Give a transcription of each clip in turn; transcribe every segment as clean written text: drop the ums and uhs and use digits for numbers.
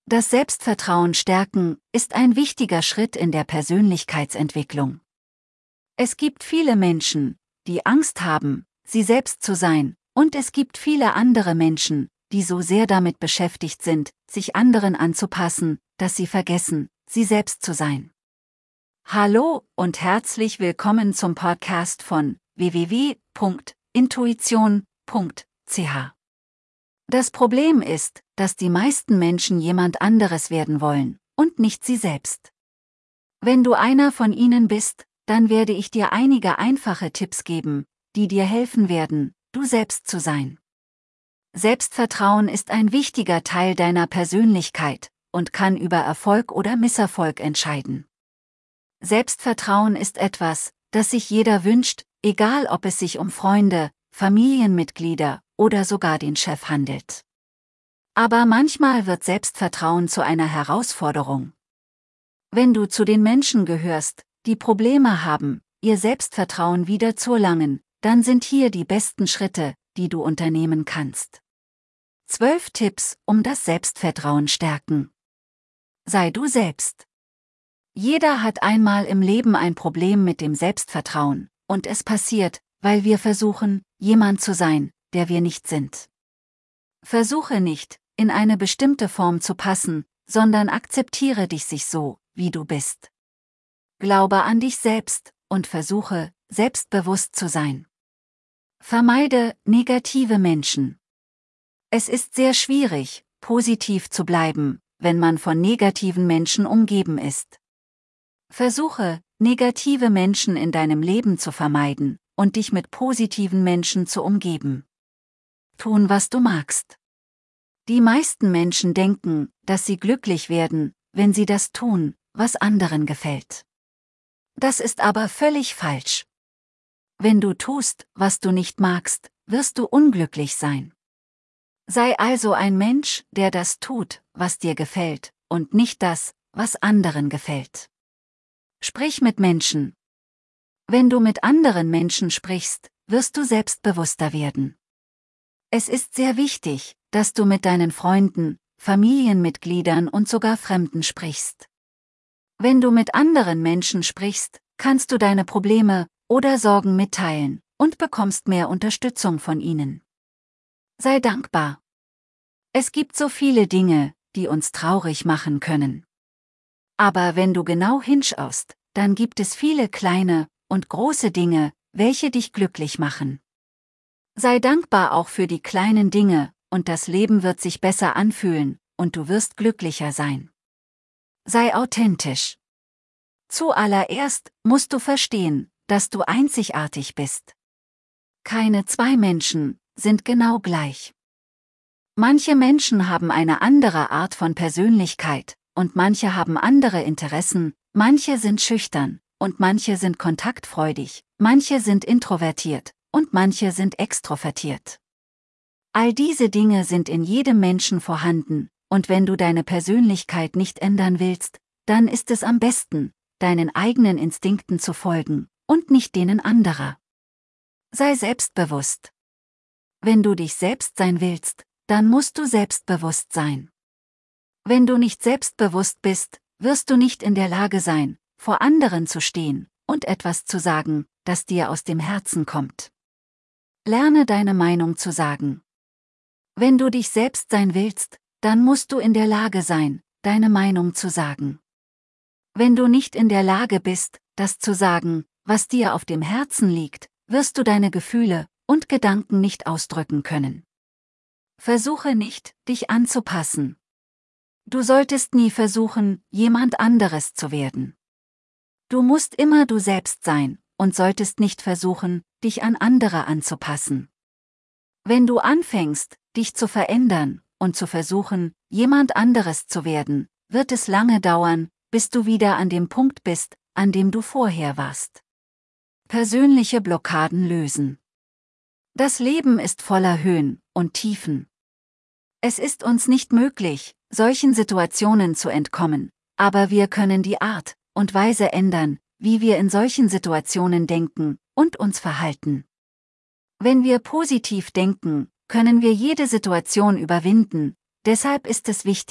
Das Selbstvertrauen stärken ist ein wichtiger Schritt in der Persönlichkeitsentwicklung. Es gibt viele Menschen, die Angst haben, sie selbst zu sein, und es gibt viele andere Menschen, die so sehr damit beschäftigt sind, sich anderen anzupassen, dass sie vergessen, sie selbst zu sein. Hallo und herzlich willkommen zum Podcast von www.intuition.ch. Das Problem ist, dass die meisten Menschen jemand anderes werden wollen und nicht sie selbst. Wenn du einer von ihnen bist, dann werde ich dir einige einfache Tipps geben, die dir helfen werden, du selbst zu sein. Selbstvertrauen ist ein wichtiger Teil deiner Persönlichkeit und kann über Erfolg oder Misserfolg entscheiden. Selbstvertrauen ist etwas, das sich jeder wünscht, egal ob es sich um Freunde, Familienmitglieder oder sogar den Chef handelt. Aber manchmal wird Selbstvertrauen zu einer Herausforderung. Wenn du zu den Menschen gehörst, die Probleme haben, ihr Selbstvertrauen wieder zu erlangen, dann sind hier die besten Schritte, die du unternehmen kannst. 12 Tipps, um das Selbstvertrauen stärken. Sei du selbst. Jeder hat einmal im Leben ein Problem mit dem Selbstvertrauen, und es passiert, weil wir versuchen, jemand zu sein, der wir nicht sind. Versuche nicht, in eine bestimmte Form zu passen, sondern akzeptiere dich so, wie du bist. Glaube an dich selbst und versuche, selbstbewusst zu sein. Vermeide negative Menschen. Es ist sehr schwierig, positiv zu bleiben, wenn man von negativen Menschen umgeben ist. Versuche, negative Menschen in deinem Leben zu vermeiden und dich mit positiven Menschen zu umgeben. Tun, was du magst. Die meisten Menschen denken, dass sie glücklich werden, wenn sie das tun, was anderen gefällt. Das ist aber völlig falsch. Wenn du tust, was du nicht magst, wirst du unglücklich sein. Sei also ein Mensch, der das tut, was dir gefällt, und nicht das, was anderen gefällt. Sprich mit Menschen. Wenn du mit anderen Menschen sprichst, wirst du selbstbewusster werden. Es ist sehr wichtig, dass du mit deinen Freunden, Familienmitgliedern und sogar Fremden sprichst. Wenn du mit anderen Menschen sprichst, kannst du deine Probleme oder Sorgen mitteilen und bekommst mehr Unterstützung von ihnen. Sei dankbar. Es gibt so viele Dinge, die uns traurig machen können. Aber wenn du genau hinschaust, dann gibt es viele kleine und große Dinge, welche dich glücklich machen. Sei dankbar auch für die kleinen Dinge, und das Leben wird sich besser anfühlen, und du wirst glücklicher sein. Sei authentisch. Zuallererst musst du verstehen, dass du einzigartig bist. Keine zwei Menschen sind genau gleich. Manche Menschen haben eine andere Art von Persönlichkeit, und manche haben andere Interessen, manche sind schüchtern, und manche sind kontaktfreudig, manche sind introvertiert, und manche sind extrovertiert. All diese Dinge sind in jedem Menschen vorhanden, und wenn du deine Persönlichkeit nicht ändern willst, dann ist es am besten, deinen eigenen Instinkten zu folgen, und nicht denen anderer. Sei selbstbewusst. Wenn du dich selbst sein willst, dann musst du selbstbewusst sein. Wenn du nicht selbstbewusst bist, wirst du nicht in der Lage sein, vor anderen zu stehen und etwas zu sagen, das dir aus dem Herzen kommt. Lerne deine Meinung zu sagen. Wenn du dich selbst sein willst, dann musst du in der Lage sein, deine Meinung zu sagen. Wenn du nicht in der Lage bist, das zu sagen, was dir auf dem Herzen liegt, wirst du deine Gefühle und Gedanken nicht ausdrücken können. Versuche nicht, dich anzupassen. Du solltest nie versuchen, jemand anderes zu werden. Du musst immer du selbst sein und solltest nicht versuchen, dich an andere anzupassen. Wenn du anfängst, dich zu verändern und zu versuchen, jemand anderes zu werden, wird es lange dauern, bis du wieder an dem Punkt bist, an dem du vorher warst. Persönliche Blockaden lösen. Das Leben ist voller Höhen und Tiefen. Es ist uns nicht möglich, solchen Situationen zu entkommen, aber wir können die Art und Weise ändern, wie wir in solchen Situationen denken und uns verhalten. Wenn wir positiv denken, können wir jede Situation überwinden, deshalb ist es wichtig,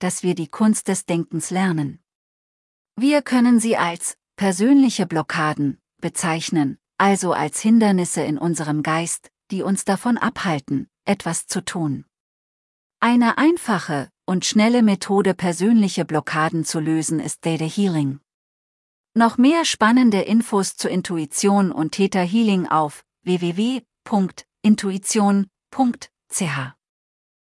dass wir die Kunst des Denkens lernen. Wir können sie als persönliche Blockaden bezeichnen, also als Hindernisse in unserem Geist, die uns davon abhalten, etwas zu tun. Eine einfache und schnelle Methode, persönliche Blockaden zu lösen, ist Theta Healing. Noch mehr spannende Infos zu Intuition und Theta Healing auf www.intuition.ch